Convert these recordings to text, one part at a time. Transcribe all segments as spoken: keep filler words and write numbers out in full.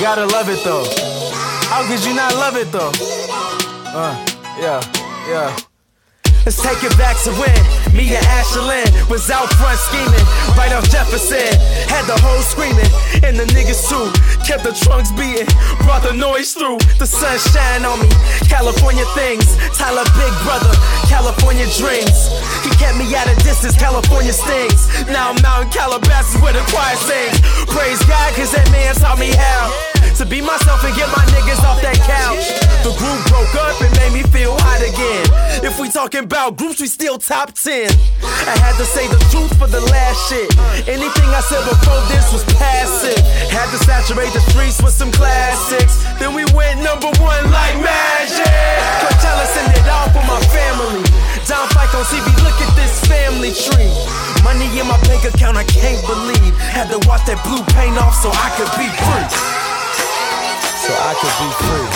gotta love it though. How could you not love it though? Uh, yeah, yeah. Let's take it back to when me and Ashlyn was out front scheming, right off Jefferson. Had the hoes screaming, and the niggas too. Kept the trunks beating, brought the noise through. The sunshine on me, California things. Tyler Big Brother, California dreams. He kept me at a distance, California stings. Now I'm out in Calabasas where the choir sings. Praise God, cause that man taught me how to be myself and get my niggas off that couch. The group broke up and made me feel hot again. If we talking about groups, we still top ten. I had to say the truth for the last shit. Anything I said before this was passive. Had to saturate the streets with some classics. Then we went number one like magic. Coachella send it off for my family. Don Fike on T V, look at this family tree. Money in my bank account, I can't believe. Had to wash that blue paint off so I could be free. So I could be free.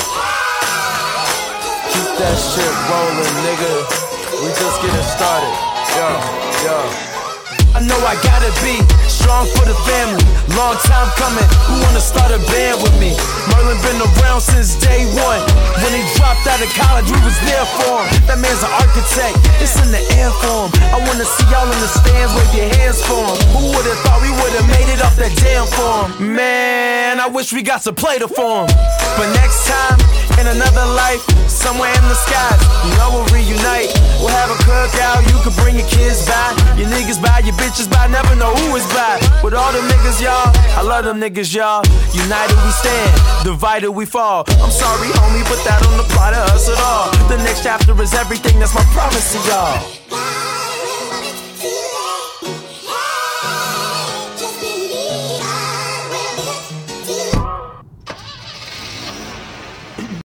Keep that shit rolling, nigga. We just getting started. Yo, yo. I know I gotta be strong for the family. Long time coming. Who wanna start a band with me? Merlin been around since day one. When he dropped out of college, we was there for him. That man's an architect. It's in the air for him. I wanna see y'all in the stands, wave your hands for him. Who would've thought we would've made it off that damn form? Man, I wish we got to play the form. But next time, in another life, somewhere in the skies, you know we'll reunite. We'll have a cookout, you can bring your kids by, your niggas by, your bitches by, never know who is by. With all them niggas, y'all, I love them niggas, y'all. United we stand, divided we fall. I'm sorry, homie, but that don't apply to us at all. The next chapter is everything, that's my promise to y'all.